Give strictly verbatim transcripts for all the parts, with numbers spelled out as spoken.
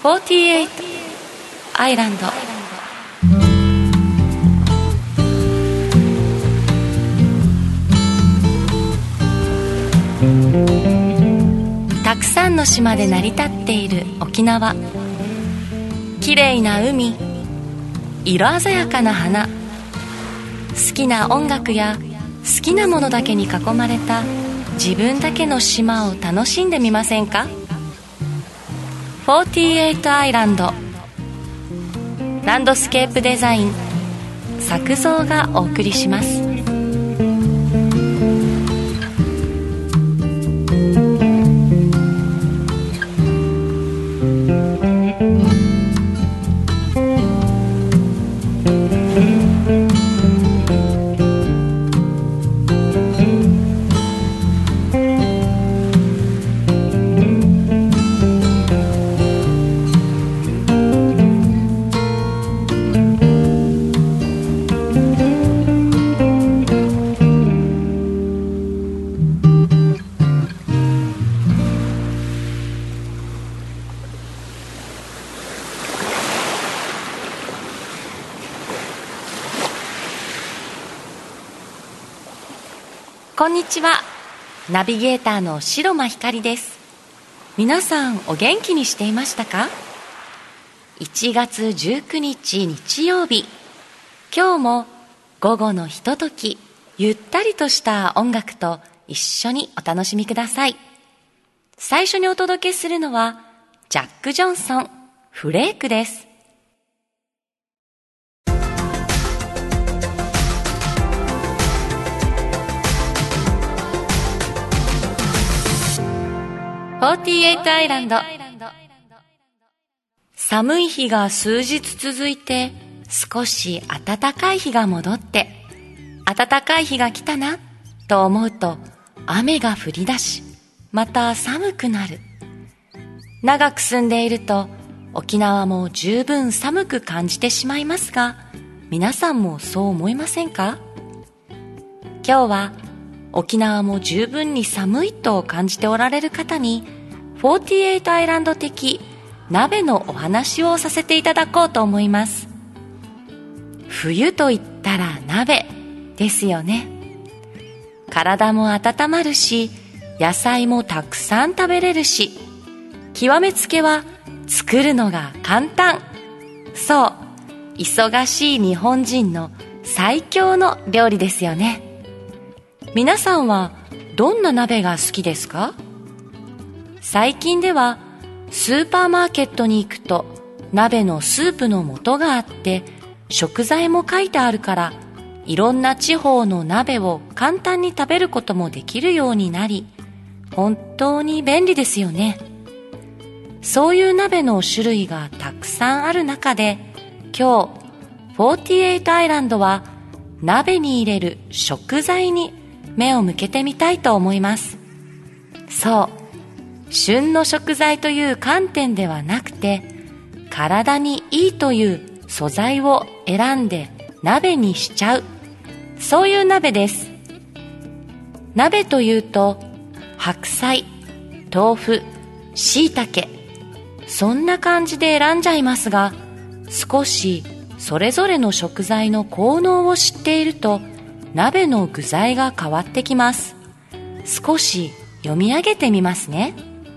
フォーティーエイトアイランド。たくさんの島で成り立っている沖縄。きれいな海、色鮮やかな花、好きな音楽や好きなものだけに囲まれた自分だけの島を楽しんでみませんか？フォーティーエイトアイランド。ランドスケープデザイン作造がお送りします。こんにちは。ナビゲーターの白間ひかりです。皆さんお元気にしていましたか？いちがつじゅうくにち日曜日、今日も午後のひととき、ゆったりとした音楽と一緒にお楽しみください。最初にお届けするのはジャック・ジョンソン、フレークです。フォーティーエイトアイランド。寒い日が数日続いて、少し暖かい日が戻って、暖かい日が来たなと思うと雨が降り出し、また寒くなる。長く住んでいると沖縄も十分寒く感じてしまいますが、皆さんもそう思いませんか？今日は沖縄も十分に寒いと感じておられる方に、フォーティーエイトアイランド的鍋のお話をさせていただこうと思います。冬と言ったら鍋ですよね。体も温まるし、野菜もたくさん食べれるし、極めつけは作るのが簡単。そう、忙しい日本人の最強の料理ですよね。皆さんはどんな鍋が好きですか？最近ではスーパーマーケットに行くと鍋のスープの素があって食材も書いてあるから、いろんな地方の鍋を簡単に食べることもできるようになり、本当に便利ですよね。そういう鍋の種類がたくさんある中で、今日フォーティーエイトアイランドは鍋に入れる食材に目を向けてみたいと思います。そう、旬の食材という観点ではなくて、体にいいという素材を選んで鍋にしちゃう、そういう鍋です。鍋というと白菜、豆腐、椎茸、そんな感じで選んじゃいますが、少しそれぞれの食材の効能を知っていると鍋の具材が変わってきます。少し読み上げてみますね。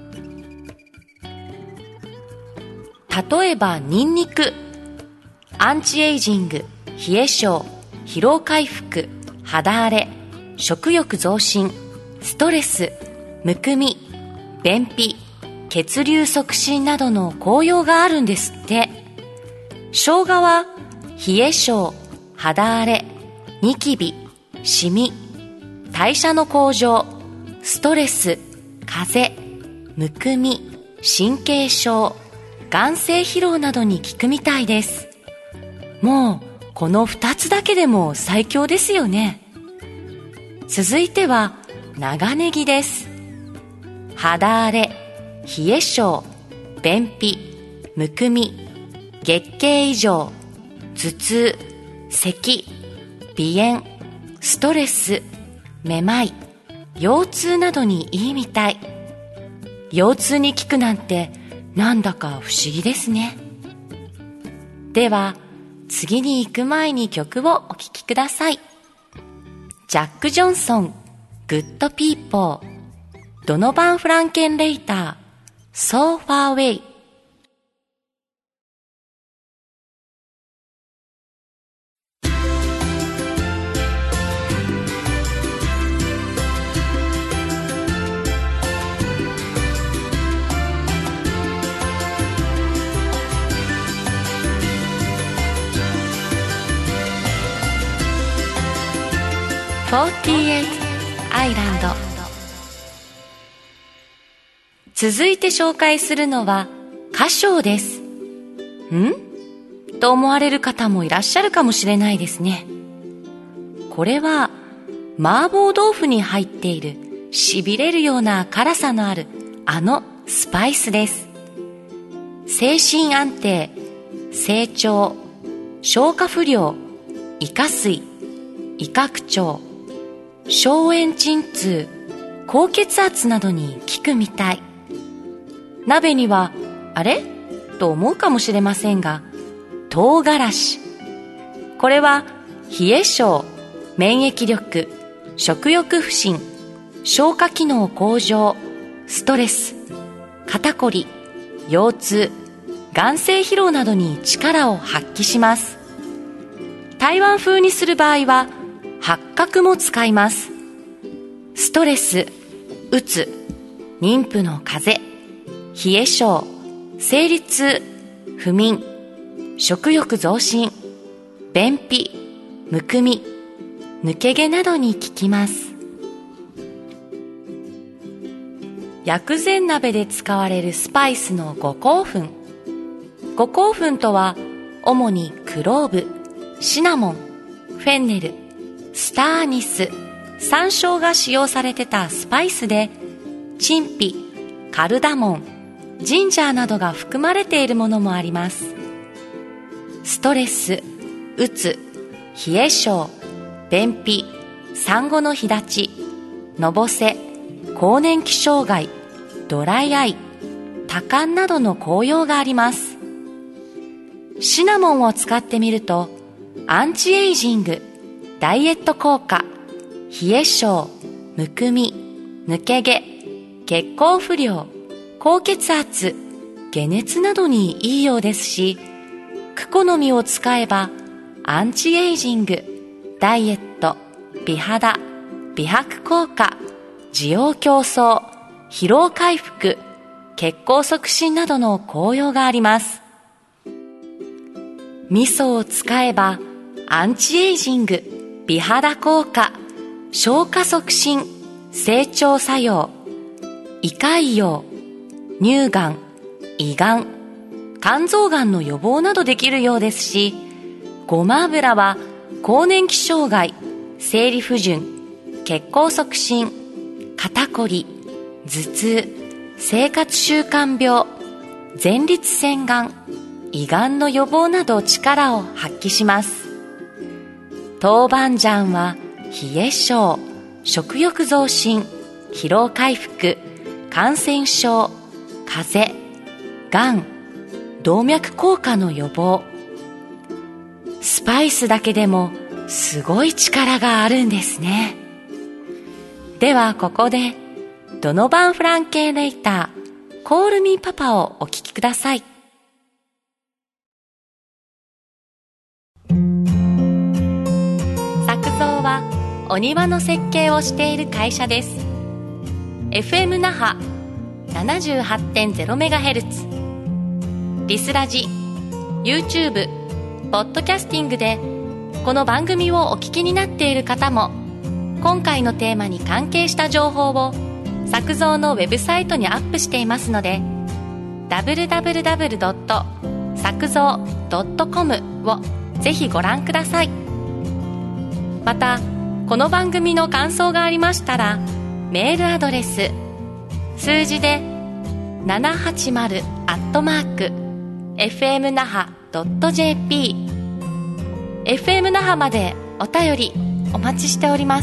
例えばニンニク、アンチエイジング、冷え性、疲労回復、肌荒れ、食欲増進、ストレス、むくみ、便秘、血流促進などの効用があるんですって。生姜は冷え性、肌荒れ、ニキビ、シミ、代謝の向上、ストレス、風邪、むくみ、神経症、眼性疲労などに効くみたいです。もうこのふたつだけでも最強ですよね。続いては長ネギです。肌荒れ、冷え性、便秘、むくみ、月経異常、頭痛、咳、鼻炎、ストレス、めまい、腰痛などにいいみたい。腰痛に効くなんてなんだか不思議ですね。では次に行く前に曲をお聴きください。ジャック・ジョンソン、グッド・ピーポー、ドノバン・フランケンレイター、So Far Away。フォーティーエイトアイランド。続いて紹介するのは花椒です。ん?と思われる方もいらっしゃるかもしれないですね。これは麻婆豆腐に入っている痺れるような辛さのあるあのスパイスです。精神安定、成長、消化不良、胃下垂、胃拡張、消炎鎮痛、高血圧などに効くみたい。鍋にはあれ?と思うかもしれませんが、唐辛子。これは冷え性、免疫力、食欲不振、消化機能向上、ストレス、肩こり、腰痛、眼性疲労などに力を発揮します。台湾風にする場合は八角も使います。ストレス、うつ、妊婦の風邪、冷え性、生理痛、不眠、食欲増進、便秘、むくみ、抜け毛などに効きます。薬膳鍋で使われるスパイスの五香粉。五香粉とは主にクローブ、シナモン、フェンネル、スターアニス、山椒が使用されてたスパイスで、陳皮、カルダモン、ジンジャーなどが含まれているものもあります。ストレス、うつ、冷え性、便秘、産後の日立ち、のぼせ、更年期障害、ドライアイ、多汗などの効用があります。シナモンを使ってみるとアンチエイジング、ダイエット効果、冷え性、むくみ、抜け毛、血行不良、高血圧、解熱などにいいようですし、クコの実を使えばアンチエイジング、ダイエット、美肌、美白効果、滋養強壮、疲労回復、血行促進などの効用があります。味噌を使えばアンチエイジング、美肌効果、消化促進、整腸作用、胃潰瘍、乳がん、胃がん、肝臓がんの予防などできるようですし、ごま油は更年期障害、生理不順、血行促進、肩こり、頭痛、生活習慣病、前立腺がん、胃がんの予防など力を発揮します。豆板醤は冷え性、食欲増進、疲労回復、感染症、風邪、がん、動脈硬化の予防。スパイスだけでもすごい力があるんですね。ではここでドノバン・フランケンレイター、コール・ミー・パパをお聴きください。作造はお庭の設計をしている会社です。 エフエム 那覇 ななじゅうはちてんゼロメガヘルツ、 リスラジ、 YouTube、 ポッドキャスティングでこの番組をお聞きになっている方も、今回のテーマに関係した情報を作造のウェブサイトにアップしていますので、 ダブリューダブリューダブリュードット作造ドットコム をぜひご覧ください。またこの番組の感想がありましたら、メールアドレス数字でななはちまるアットマーク エフエム 那覇 ドット ジェーピー エフエム 那覇までお便りお待ちしております。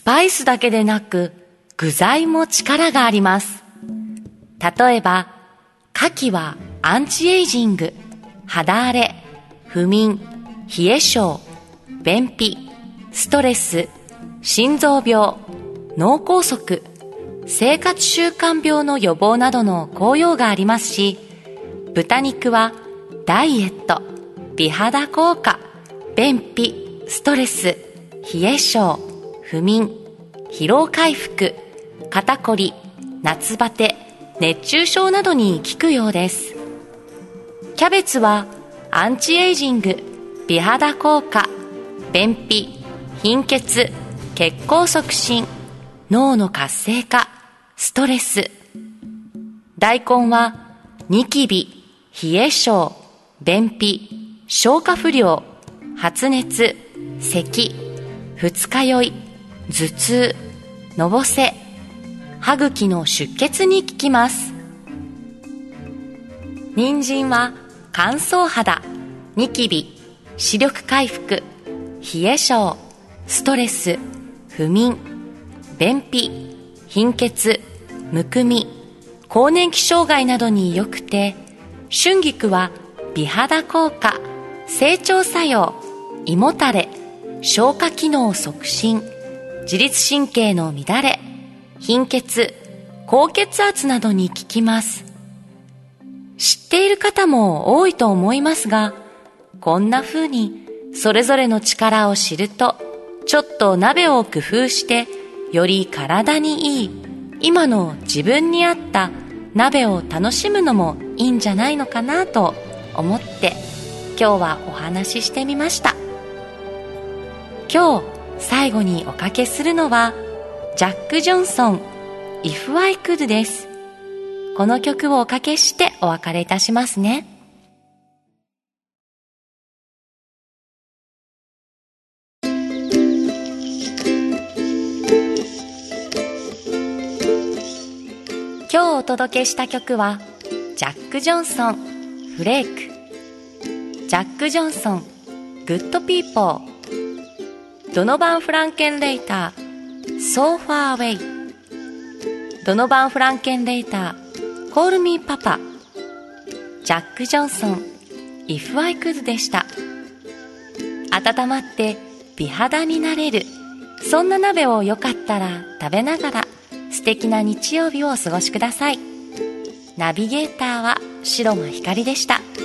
パイスだけでなく具材も力があります。例えば牡蠣はアンチエイジング、肌荒れ、不眠、冷え性、便秘、ストレス、心臓病、脳梗塞、生活習慣病の予防などの効用がありますし、豚肉はダイエット、美肌効果、便秘、ストレス、冷え性、不眠、疲労回復、肩こり、夏バテ、熱中症などに効くようです。キャベツはアンチエイジング、美肌効果、便秘、貧血、血行促進、脳の活性化、ストレス。大根はニキビ、冷え性、便秘、消化不良、発熱、咳、二日酔い、頭痛、のぼせ、歯茎の出血に効きます。人参は乾燥肌、ニキビ、視力回復、冷え性、ストレス、不眠、便秘、貧血、むくみ、更年期障害などに良くて、春菊は美肌効果、整腸作用、胃もたれ、消化機能促進、自律神経の乱れ、貧血、高血圧などに効きます。知っている方も多いと思いますが、こんな風にそれぞれの力を知ると、ちょっと鍋を工夫してより体にいい、今の自分に合った鍋を楽しむのもいいんじゃないのかなと思って今日はお話ししてみました。今日最後におかけするのはジャック・ジョンソン If I Could です。この曲をおかけしてお別れいたしますね。今日お届けした曲はジャック・ジョンソンフレーク、ジャック・ジョンソングッド・ピーポー、ドノバン・フランケンレイター So Far Away、 ドノバン・フランケンレイター Call Me Papa、 ジャック・ジョンソン If I Could でした。温まって美肌になれる、そんな鍋をよかったら食べながら素敵な日曜日をお過ごしください。ナビゲーターは白間ひかりでした。